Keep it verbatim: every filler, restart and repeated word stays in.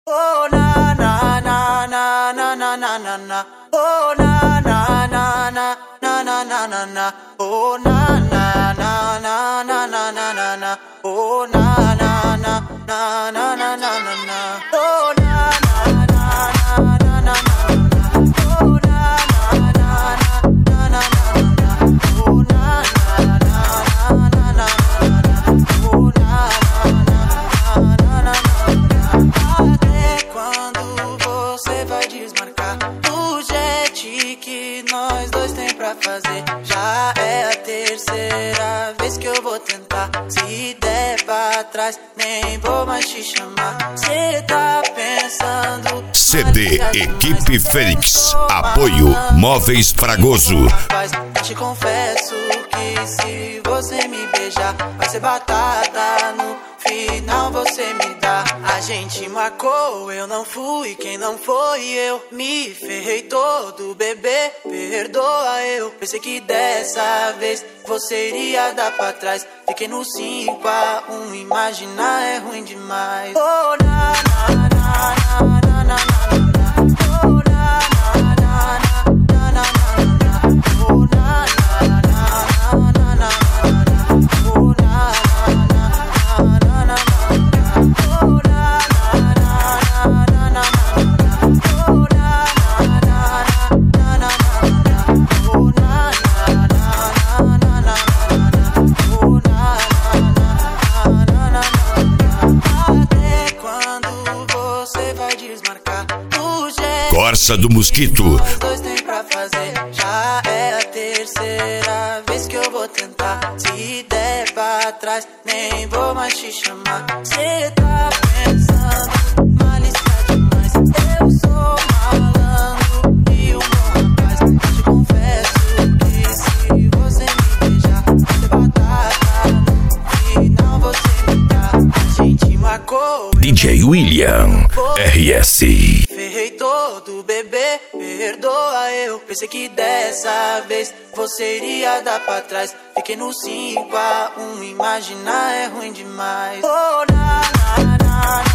Oh na na na na na na na na na. Oh na na na na na na na na na. Oh na na na na na na na na na. Oh na na na na na na na na na. Oh na na na na na na na. Oh na na na na na na na. Oh na na na na na na na. Oh na na na na na. Até quando você vai desmarcar o jet que nós dois tem pra fazer? Já é a terceira vez que eu vou tentar. Se der pra trás, nem vou mais te chamar. Cê tá pensando... C D Equipe Fênix. Apoio Móveis Fragoso. Mas te confesso que se você me beijar, vai ser batata no final, você me dá. A gente marcou, eu não fui, quem não foi eu. Me ferrei todo, bebê, perdoa eu. Pensei que dessa vez você iria dar pra trás. Fiquei no cinco a um, imaginar é ruim demais. Oh, na, na, na, na, na, na, na. Oh, na, na, na, na, na, na, na. Oh, na, na, na, na, na, na. Oh, na, na, na, na, na. Oh, na, na, na, na, na. Oh, na, na, na, na, na. Oh, na, na, na, na, na. Oh, na, na, na, na. Até quando você vai desmarcar o jeito? Corsa do Mosquito. Nós dois tem pra fazer. Já é a terceira vez que eu vou tentar. Se der pra trás, nem vou mais te chamar. Cê tá pensando, malícia demais. Eu sou malandro e um bom rapaz. Te confesso que se você me beijar, vai ser batata no final, você me dá. A gente marcou. D J William R S. Ferrei todo, bebê, perdoa eu. Pensei que dessa vez você iria dar pra trás. Fiquei no cinco a um, imaginar é ruim demais. Oh, na, na, na,